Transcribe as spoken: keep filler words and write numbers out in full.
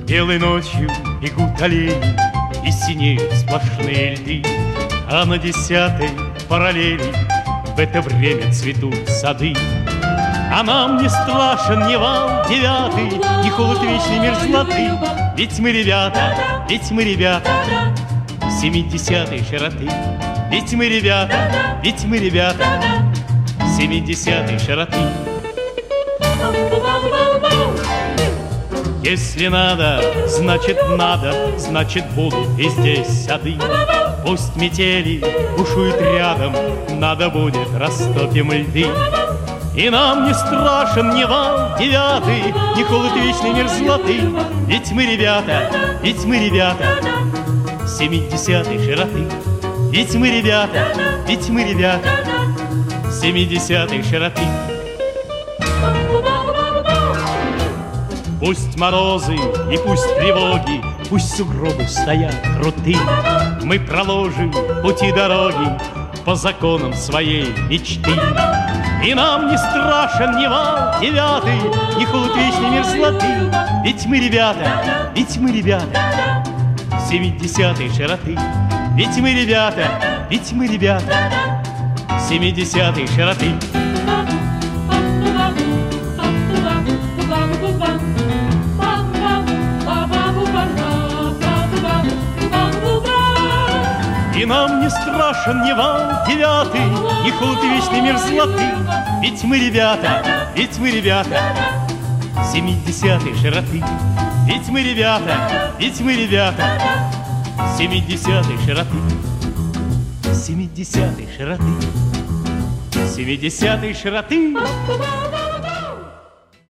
Белой ночью бегут олени, и синеют сплошные льды, а на десятой параллели в это время цветут сады. А нам не страшен ни вал девятый, ни холод вечной мерзлоты, ведь мы ребята, ведь мы ребята семидесятой широты. Ведь мы ребята, ведь мы ребята семидесятой широты. Если надо, значит надо, значит будут и здесь сады. Пусть метели бушуют рядом, надо будет растопим льды. И нам не страшен ни вал девятый, ни холод вечной мерзлоты, ведь мы ребята, ведь мы ребята семидесятой широты. Ведь мы ребята, ведь мы ребята семидесятой широты. Пусть морозы и пусть тревоги, пусть сугробы стоят крутые, мы проложим пути дороги по законам своей мечты. И нам не страшен ни вал девятый, ни холод вечной мерзлоты, ведь мы ребята, ведь мы ребята семидесятой широты. Ведь мы ребята, ведь мы ребята семидесятой широты. И нам не страшен ни вал девятый, ни холод вечной мерзлоты, ведь мы ребята, ведь мы ребята семидесятой широты. Ведь мы ребята, ведь мы ребята семидесятой широты. Семидесятой широты. Семидесятой широты.